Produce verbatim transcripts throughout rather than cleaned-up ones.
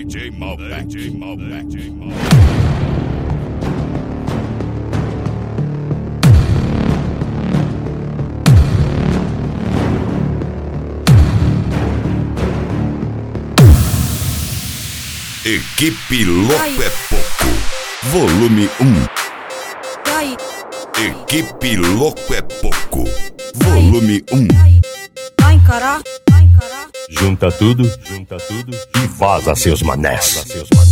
D J Malbec, D J Malbec, D J Malbec. Equipe Louco é Pouco, volume um. Equipe Louco é Pouco, volume um. Vai encarar, vai encarar. Junta tudo, junta tudo e vaza seus manés.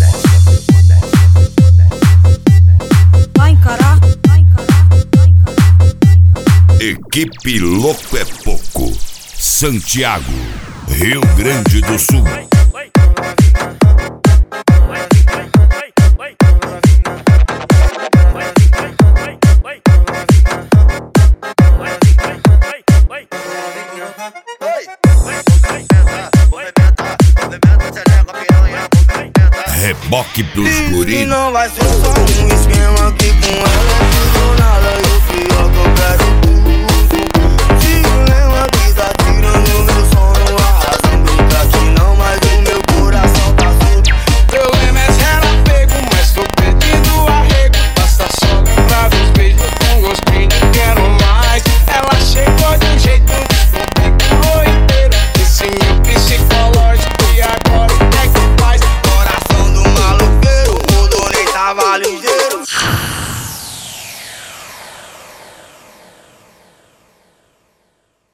Vai encarar, vai encarar, vai encarar. Equipe Louco é Pouco, Santiago, Rio Grande do Sul. Reboque dos guris. Não vai ser só um esquema aqui com ela.